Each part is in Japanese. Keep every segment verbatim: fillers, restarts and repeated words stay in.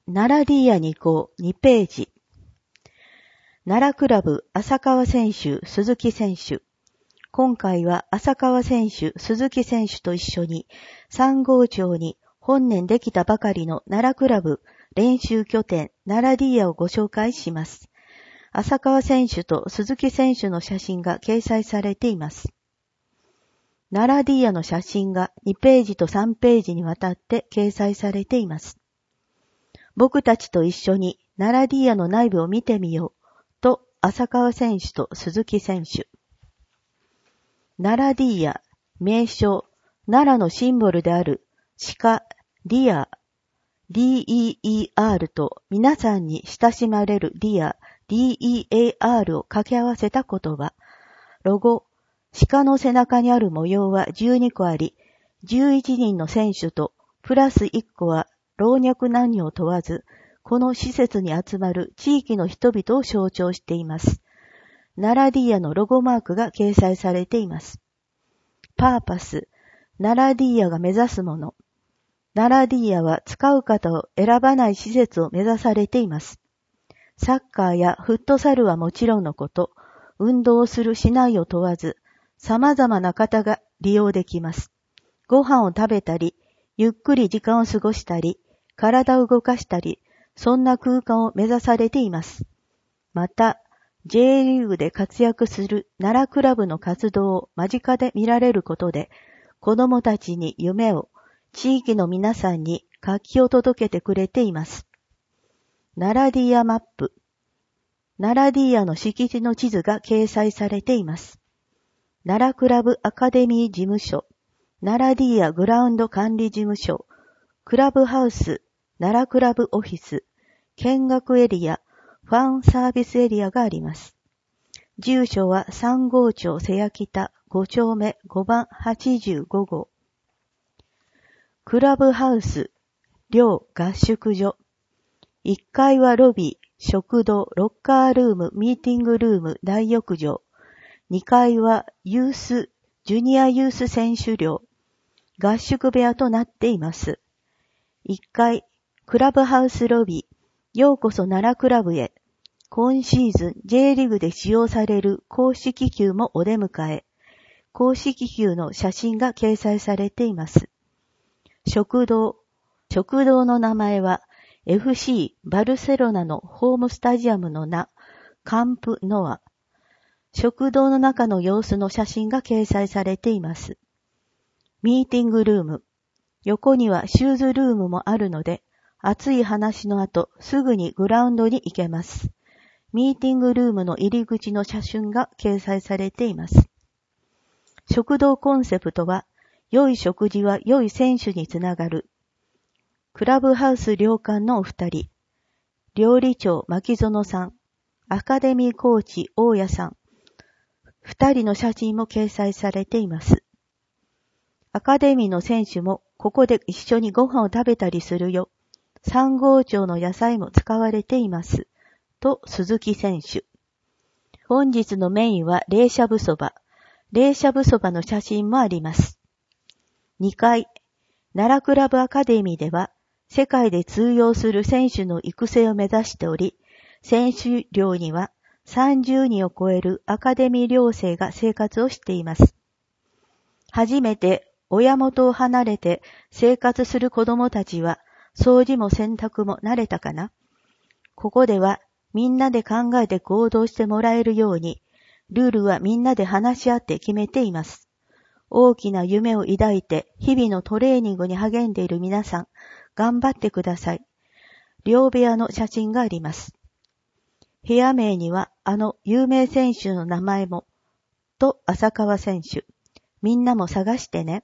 奈良ディーアに行こうにページ。奈良クラブ浅川選手、鈴木選手。今回は浅川選手、鈴木選手と一緒に三郷町に本年できたばかりの奈良クラブ練習拠点奈良ディーアをご紹介します。浅川選手と鈴木選手の写真が掲載されています。奈良ディーアの写真がにページとさんページにわたって掲載されています。僕たちと一緒に奈良ディーアの内部を見てみようと浅川選手と鈴木選手。奈良ディーア、名称、奈良のシンボルである鹿、ディア、ディーイーイーアール と皆さんに親しまれるディア、ディーイーエーアール を掛け合わせた言葉。ロゴ、鹿の背中にある模様はじゅうにこあり、じゅういちにんの選手とプラスいっこは老若男女を問わず、この施設に集まる地域の人々を象徴しています。奈良ディーアのロゴマークが掲載されています。パーパス、奈良ディーアが目指すもの。奈良ディーアは使う方を選ばない施設を目指されています。サッカーやフットサルはもちろんのこと、運動をするしないを問わず、様々な方が利用できます。ご飯を食べたり、ゆっくり時間を過ごしたり、体を動かしたり、そんな空間を目指されています。また、J リーグで活躍する奈良クラブの活動を間近で見られることで、子供たちに夢を、地域の皆さんに活気を届けてくれています。奈良ディーアマップ。奈良ディーアの敷地の地図が掲載されています。奈良クラブアカデミー事務所、奈良ディーアグラウンド管理事務所、クラブハウス、奈良クラブオフィス、見学エリア、ファンサービスエリアがあります。住所は三郷町瀬谷北ご丁目ごばんはちじゅうご号。クラブハウス、寮合宿所。いっかいはロビー、食堂、ロッカールーム、ミーティングルーム、大浴場。にかいはユース、ジュニアユース選手寮、合宿部屋となっています。いっかい、クラブハウスロビー、ようこそ奈良クラブへ。今シーズン J リーグで使用される公式球もお出迎え。公式球の写真が掲載されています。食堂、食堂の名前は エフシー バルセロナのホームスタジアムの名、カンプノア。食堂の中の様子の写真が掲載されています。ミーティングルーム。横にはシューズルームもあるので、熱い話の後すぐにグラウンドに行けます。ミーティングルームの入り口の写真が掲載されています。食堂コンセプトは、良い食事は良い選手につながる。クラブハウス寮館のお二人。料理長牧園さん。アカデミーコーチ大谷さん。二人の写真も掲載されています。アカデミーの選手もここで一緒にご飯を食べたりするよ。三郷町の野菜も使われています。と鈴木選手。本日のメインは冷しゃぶそば。冷しゃぶそばの写真もあります。にかい、奈良クラブアカデミーでは世界で通用する選手の育成を目指しており、選手寮にはさんじゅうにんを超えるアカデミー寮生が生活をしています。初めて親元を離れて生活する子供たちは掃除も洗濯も慣れたかな？ここではみんなで考えて行動してもらえるように、ルールはみんなで話し合って決めています。大きな夢を抱いて日々のトレーニングに励んでいる皆さん、頑張ってください。寮部屋の写真があります。部屋名にはあの有名選手の名前も、と浅川選手。みんなも探してね。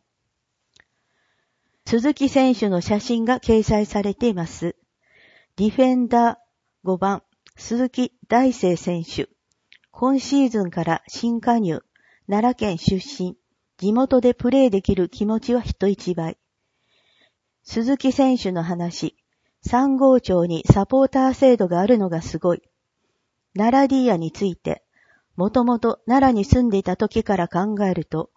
鈴木選手の写真が掲載されています。ディフェンダーごばん、鈴木大成選手。今シーズンから新加入、奈良県出身、地元でプレーできる気持ちは人一倍。鈴木選手の話、三郷町にサポーター制度があるのがすごい。奈良ディーアについて、もともと奈良に住んでいた時から考えると、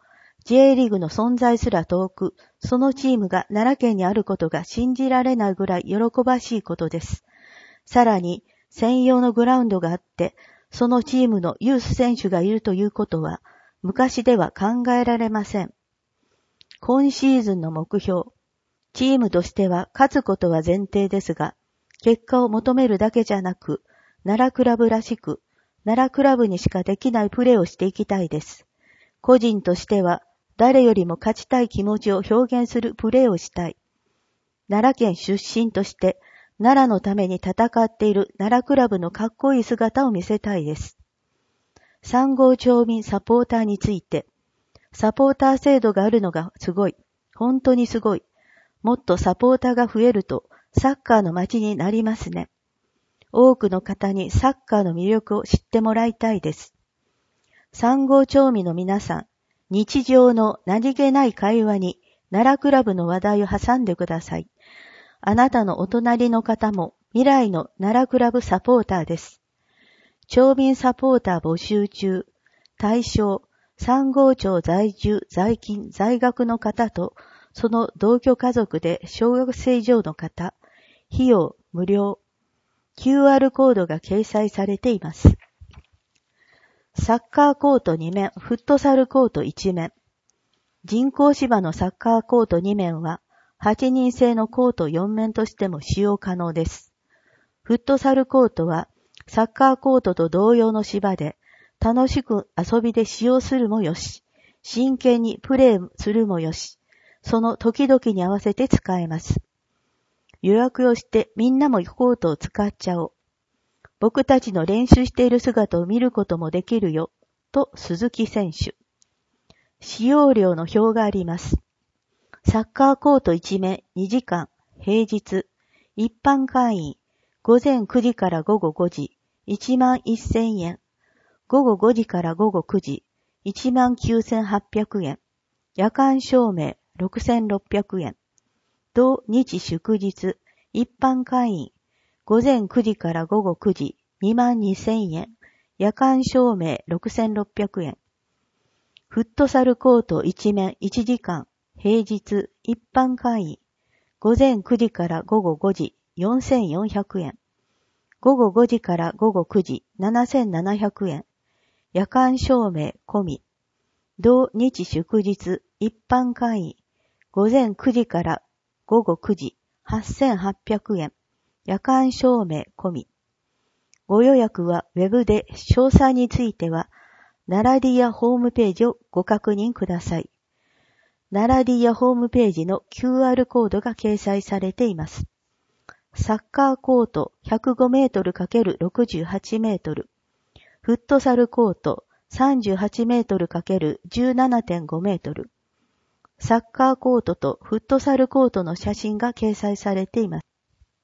J リーグの存在すら遠く、そのチームが奈良県にあることが信じられないぐらい喜ばしいことです。さらに、専用のグラウンドがあって、そのチームのユース選手がいるということは、昔では考えられません。今シーズンの目標、チームとしては勝つことは前提ですが、結果を求めるだけじゃなく、奈良クラブらしく、奈良クラブにしかできないプレーをしていきたいです。個人としては、誰よりも勝ちたい気持ちを表現するプレーをしたい。奈良県出身として、奈良のために戦っている奈良クラブのかっこいい姿を見せたいです。三郷町民サポーターについて、サポーター制度があるのがすごい。本当にすごい。もっとサポーターが増えると、サッカーの街になりますね。多くの方にサッカーの魅力を知ってもらいたいです。三郷町民の皆さん、日常の何気ない会話に奈良クラブの話題を挟んでください。あなたのお隣の方も未来の奈良クラブサポーターです。町民サポーター募集中。対象、三郷町在住、在勤、在学の方と、その同居家族で小学生以上の方。費用無料。キューアール コードが掲載されています。サッカーコートに面、フットサルコートいち面。人工芝のサッカーコートに面は、はちにん制のコートよん面としても使用可能です。フットサルコートは、サッカーコートと同様の芝で、楽しく遊びで使用するもよし、真剣にプレーするもよし、その時々に合わせて使えます。予約をしてみんなもコートを使っちゃおう。僕たちの練習している姿を見ることもできるよ、と鈴木選手。使用料の表があります。サッカーコートいち面にじかん、平日、一般会員、午前くじから午後ごじ、いちまんせんえん、午後ごじから午後くじ、いちまんきゅうせんはっぴゃくえん、夜間照明ろくせんろっぴゃくえん、土日祝日、一般会員、午前くじから午後くじ、にまんにせんえん、夜間照明ろくせんろっぴゃくえん、フットサルコートいち面いちじかん、平日、一般会員、午前くじから午後ごじ、よんせんよんひゃくえん、午後ごじから午後くじ、ななせんななひゃくえん、夜間照明込み、土日祝日、一般会員、午前くじから午後くじ、はっせんはっぴゃくえん、夜間照明込み。ご予約はウェブで、詳細については、奈良ディアホームページをご確認ください。奈良ディアホームページの キューアール コードが掲載されています。サッカーコートひゃくごメートルかけるろくじゅうはちメートル、フットサルコートさんじゅうはちメートルかけるじゅうななてんごメートル、サッカーコートとフットサルコートの写真が掲載されています。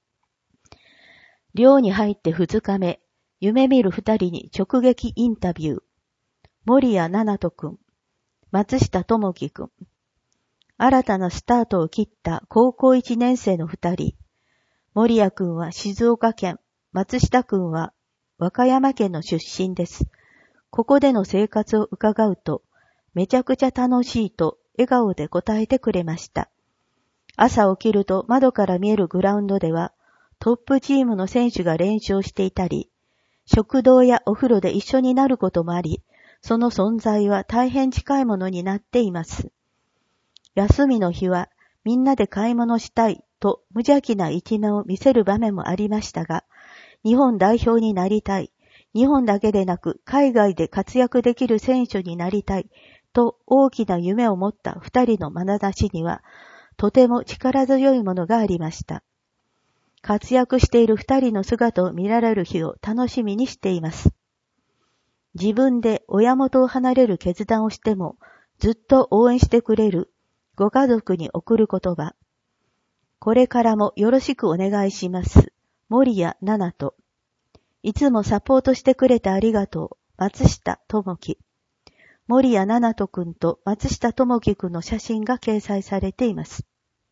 寮に入ってふつかめ、夢見る二人に直撃インタビュー。森谷七斗くん、松下智樹くん。新たなスタートを切った高校いちねん生の二人。森谷くんは静岡県、松下くんは和歌山県の出身です。ここでの生活を伺うと、めちゃくちゃ楽しいと笑顔で答えてくれました。朝起きると窓から見えるグラウンドでは、トップチームの選手が練習をしていたり、食堂やお風呂で一緒になることもあり、その存在は大変近いものになっています。休みの日はみんなで買い物したいと無邪気な一面を見せる場面もありましたが、日本代表になりたい、日本だけでなく海外で活躍できる選手になりたいと大きな夢を持った二人の眼差しには、とても力強いものがありました。活躍している二人の姿を見られる日を楽しみにしています。自分で親元を離れる決断をしてもずっと応援してくれるご家族に送る言葉。これからもよろしくお願いします。森谷七斗。いつもサポートしてくれてありがとう。松下智樹。森谷七斗くんと松下智樹くんの写真が掲載されています。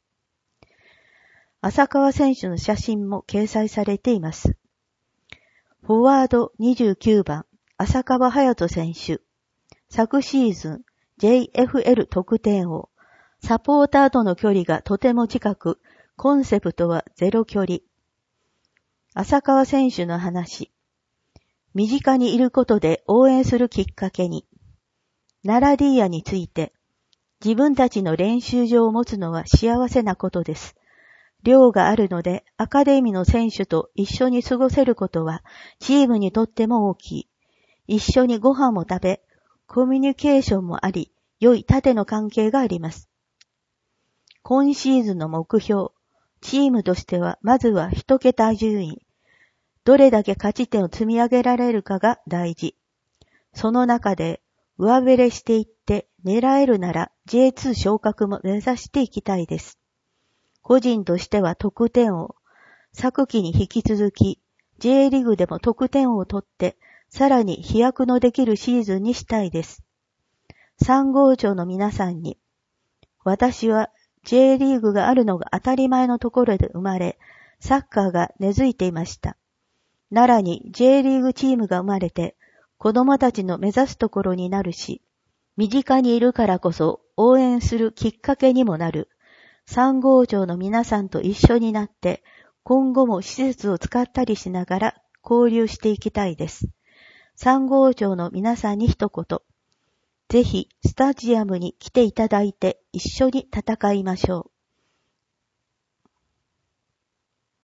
浅川選手の写真も掲載されています。フォワードにじゅうきゅうばん、浅川隼人選手。昨シーズン、 ジェイエフエル 得点王。サポーターとの距離がとても近く、コンセプトはゼロ距離。浅川選手の話。身近にいることで応援するきっかけに。ナラディーヤについて、自分たちの練習場を持つのは幸せなことです。寮があるので、アカデミーの選手と一緒に過ごせることは、チームにとっても大きい。一緒にご飯も食べ、コミュニケーションもあり、良い縦の関係があります。今シーズンの目標、チームとしては、まずは一桁順位。どれだけ勝ち点を積み上げられるかが大事。その中で、上振れしていって狙えるなら ジェイツー 昇格も目指していきたいです。個人としては得点王。昨季に引き続き J リーグでも得点王を取ってさらに飛躍のできるシーズンにしたいです。三号町の皆さんに、私は J リーグがあるのが当たり前のところで生まれ、サッカーが根付いていました。奈良に J リーグチームが生まれて、子供たちの目指すところになるし、身近にいるからこそ応援するきっかけにもなる。三号町の皆さんと一緒になって、今後も施設を使ったりしながら交流していきたいです。三号町の皆さんに一言。ぜひスタジアムに来ていただいて一緒に戦いましょう。